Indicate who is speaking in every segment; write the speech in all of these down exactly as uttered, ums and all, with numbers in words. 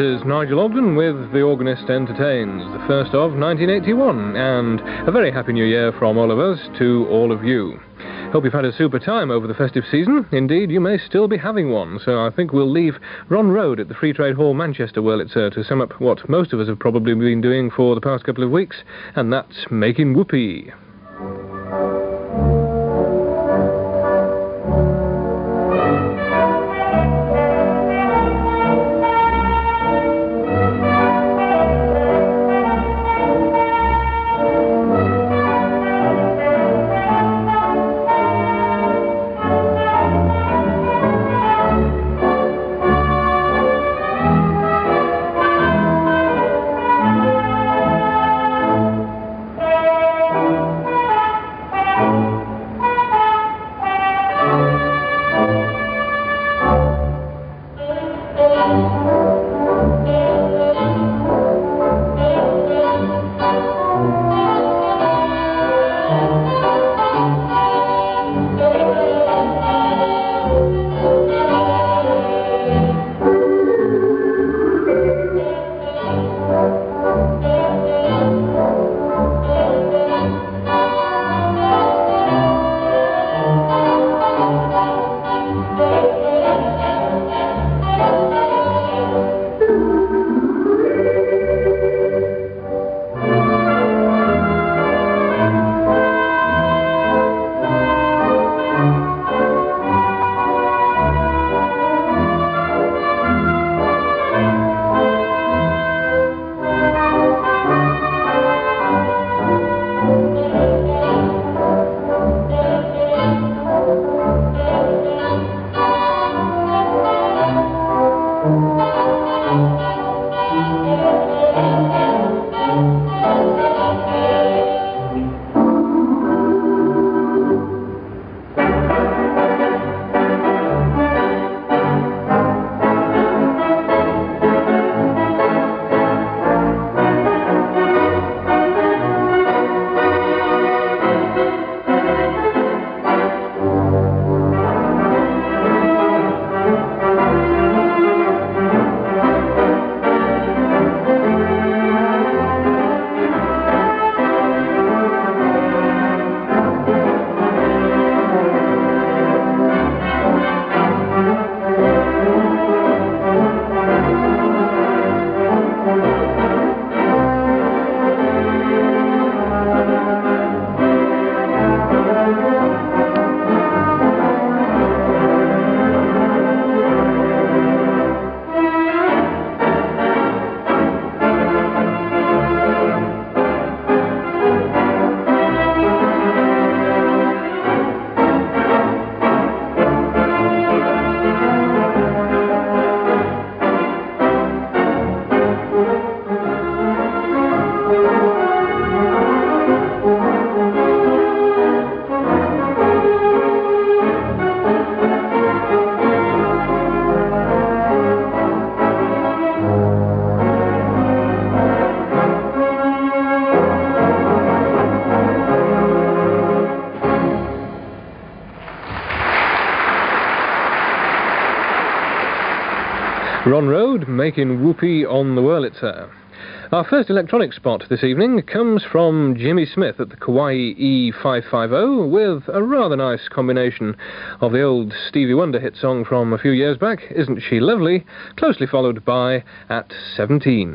Speaker 1: is Nigel Ogden with The Organist Entertains, the first of nineteen eighty-one, and a very happy new year from all of us to all of you. Hope you've had a super time over the festive season. Indeed, you may still be having one, so I think we'll leave Ron Road at the Free Trade Hall, Manchester, Wurlitzer, to sum up what most of us have probably been doing for the past couple of weeks, and that's making whoopee. Ron Road, making whoopee on the Wurlitzer. Our first electronic spot this evening comes from Jimmy Smith at the Kauai E five fifty with a rather nice combination of the old Stevie Wonder hit song from a few years back, Isn't She Lovely?, closely followed by At seventeen.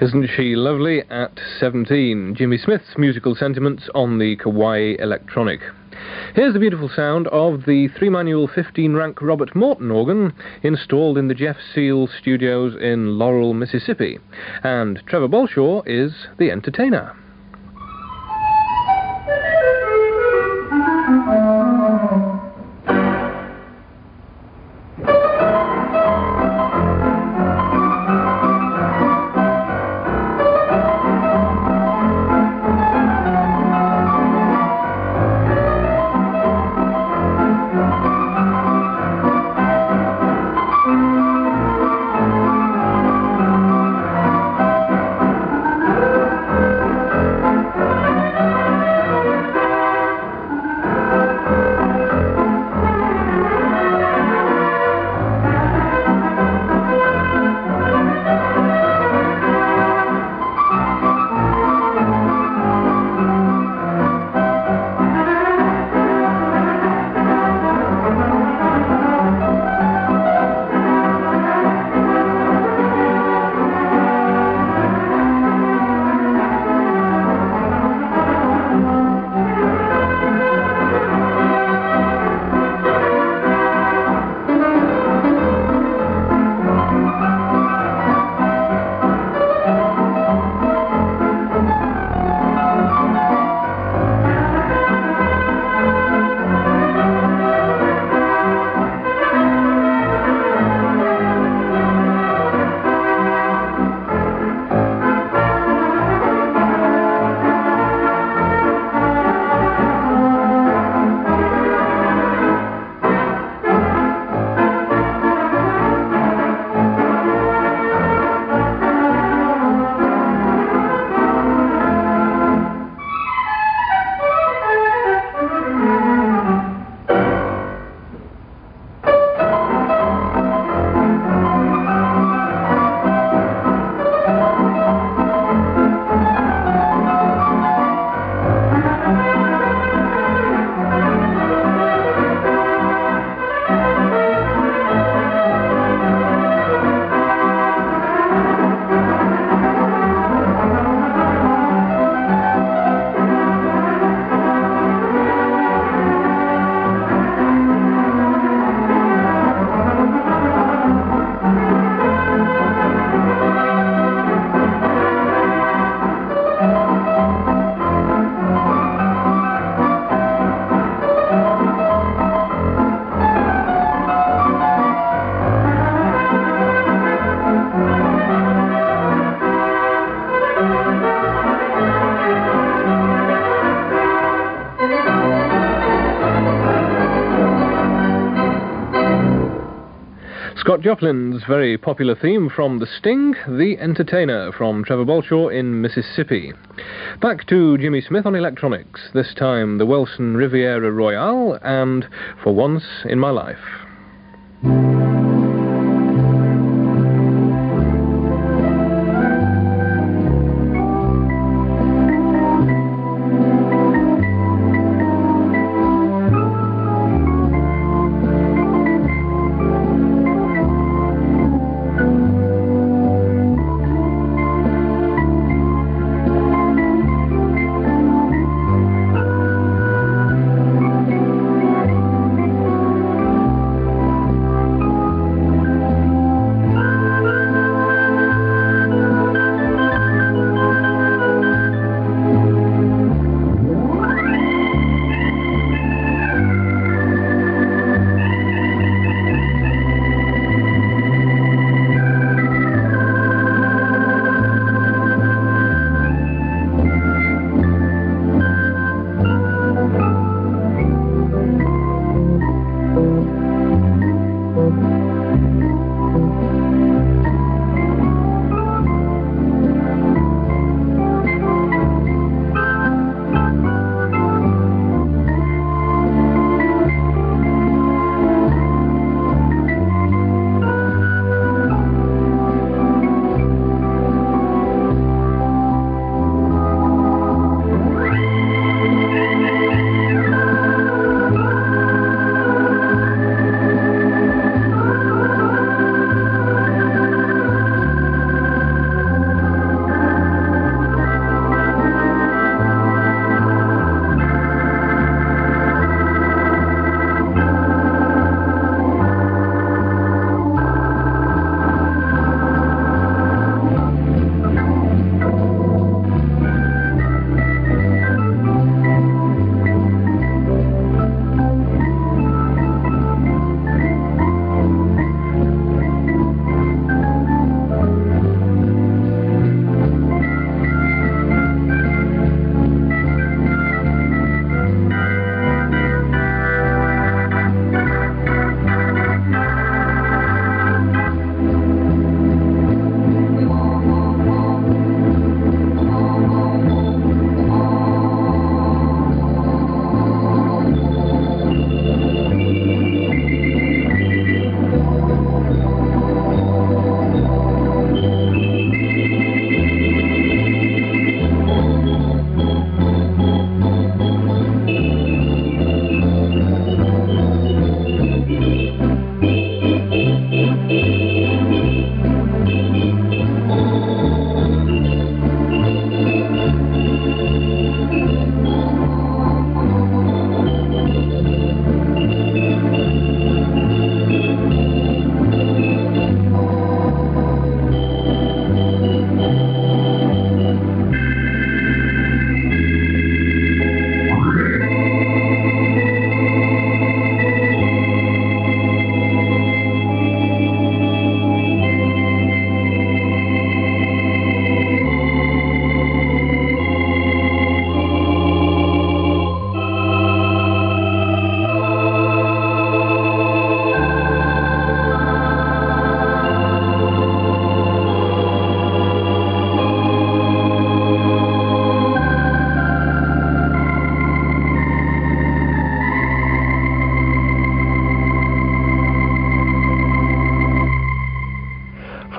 Speaker 1: Isn't she lovely at seventeen? Jimmy Smith's musical sentiments on the Kawai Electronic. Here's the beautiful sound of the three-manual fifteen-rank Robert Morton organ installed in the Jeff Seal Studios in Laurel, Mississippi. And Trevor Bolshaw is the entertainer. Scott Joplin's very popular theme from The Sting, The Entertainer, from Trevor Bolshaw in Mississippi. Back to Jimmy Smith on electronics, this time the Welson Riviera Royale and For Once in My Life.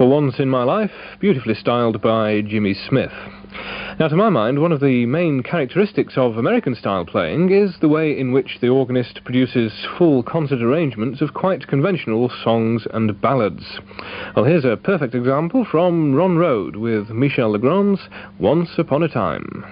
Speaker 1: For Once in My Life, beautifully styled by Jimmy Smith. Now, to my mind, one of the main characteristics of American-style playing is the way in which the organist produces full concert arrangements of quite conventional songs and ballads. Well, here's a perfect example from Ron Rode with Michel Legrand's Once Upon a Time.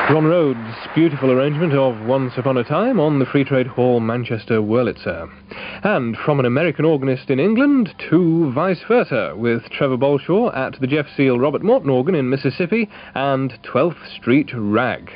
Speaker 1: Ron Rhodes' beautiful arrangement of Once Upon a Time on the Free Trade Hall, Manchester, Wurlitzer. And from an American organist in England to vice versa, with Trevor Bolshaw at the Jeff Seal Robert Morton organ in Mississippi and twelfth Street Rag.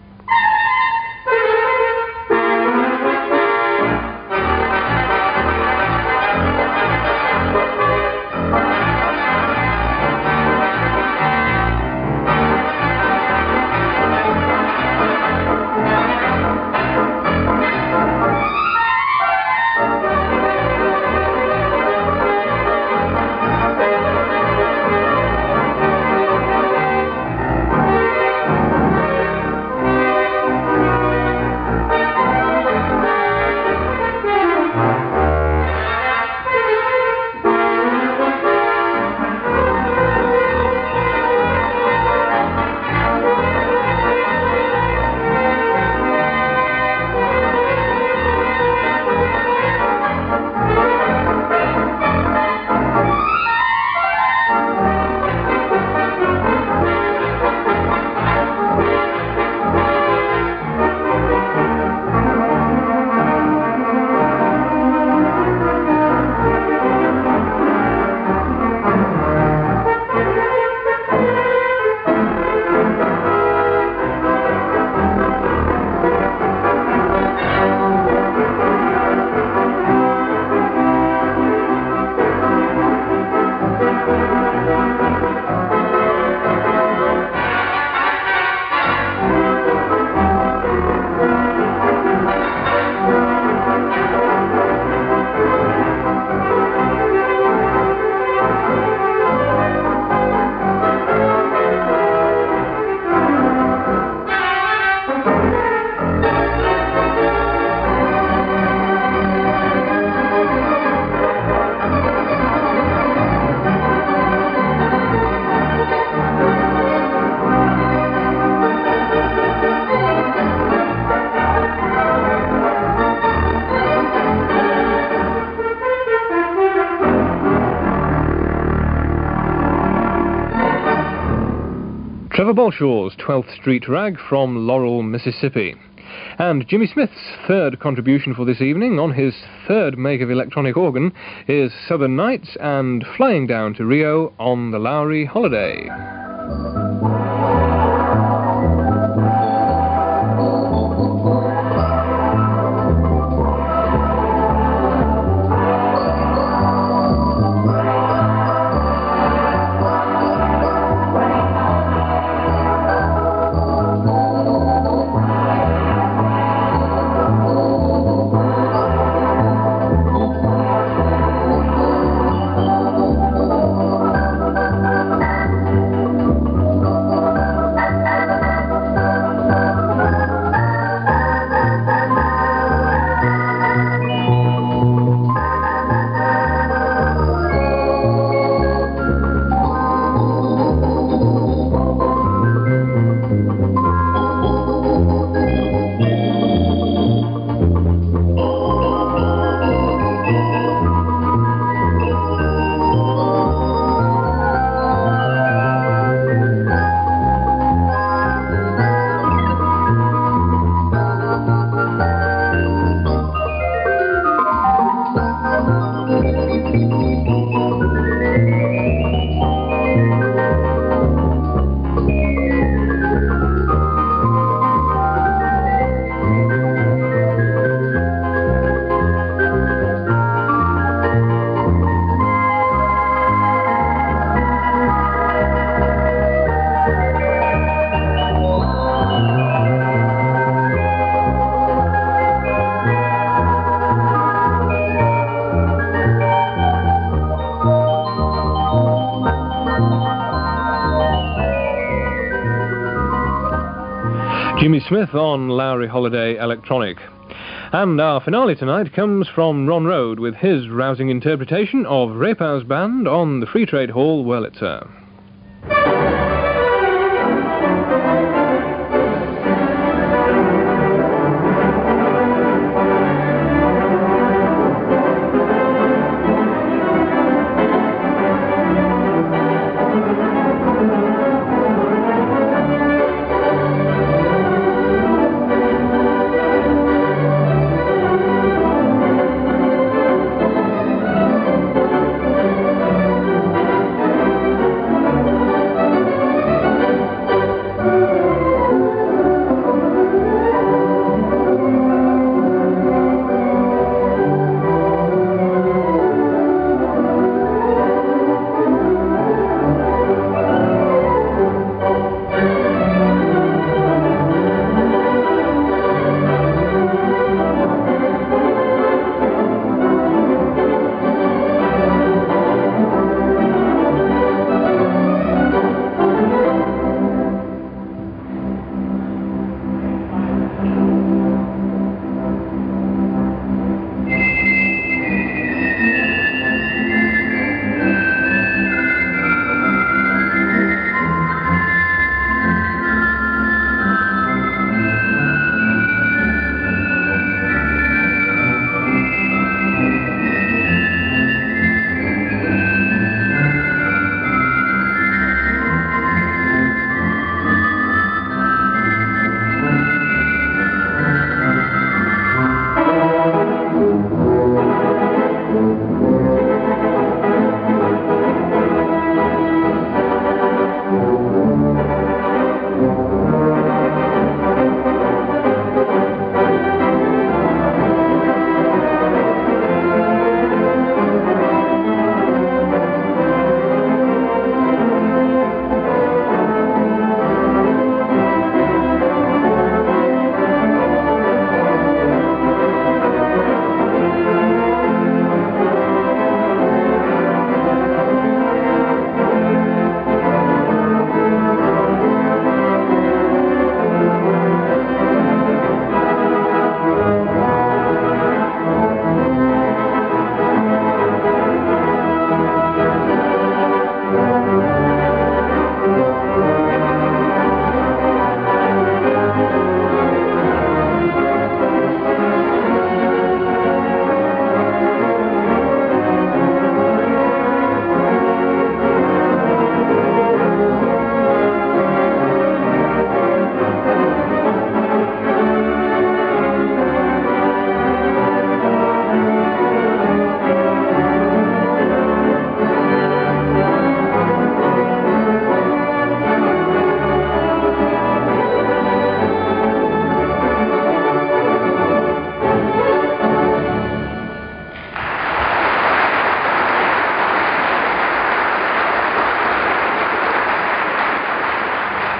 Speaker 1: Trevor Bolshaw's twelfth Street Rag from Laurel, Mississippi. And Jimmy Smith's third contribution for this evening on his third make of electronic organ is Southern Nights and Flying Down to Rio on the Lowry Holiday. Jimmy Smith on Lowry Holiday Electronic. And our finale tonight comes from Ron Rhodes with his rousing interpretation of Rapow's Band on the Free Trade Hall, Wurlitzer.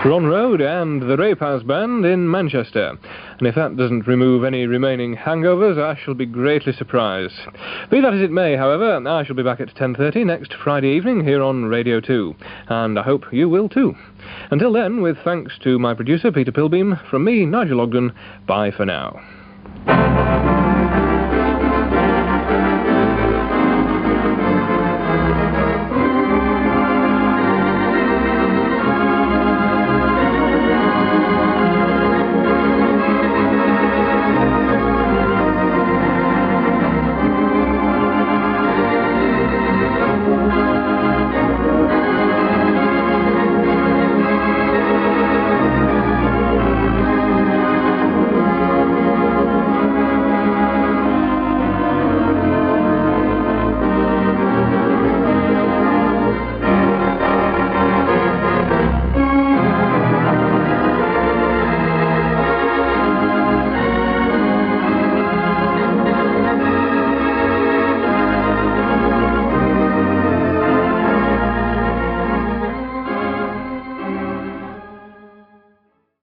Speaker 1: Ron Road and the Raypaz Band in Manchester. And if that doesn't remove any remaining hangovers, I shall be greatly surprised. Be that as it may, however, I shall be back at ten thirty next Friday evening here on Radio two, and I hope you will too. Until then, with thanks to my producer Peter Pilbeam, from me, Nigel Ogden, bye for now.